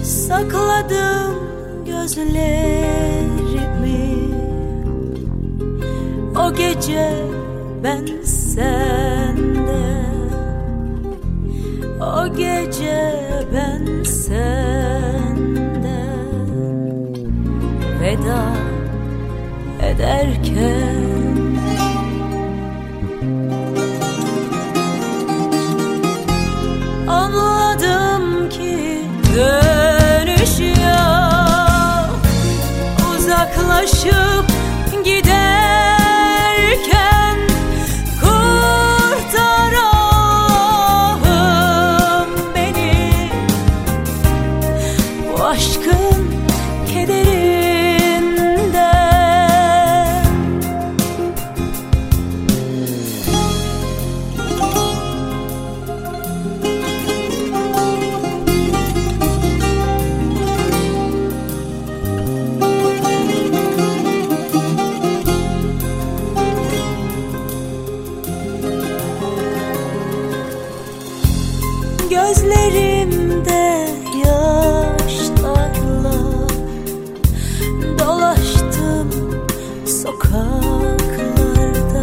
Sakladım gözlerimi o gece ben sende, o gece ben sende veda ederken. Anladım ki dönüş yok, uzaklaşıp giderken kurtar Allah'ım beni bu aşkın kederinden. Gözlerimde yaşlarla dolaştım sokaklarda,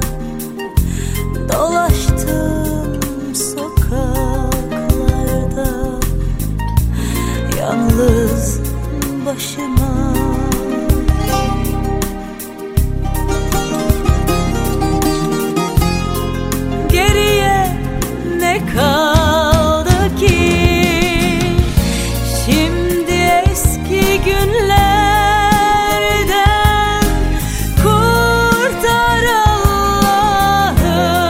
dolaştım sokaklarda yalnız başıma. Geriye ne kaldı ki? Şimdi eski günlerden kurtar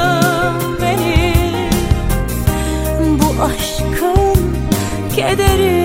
Allah'ım beni bu aşkın kederi.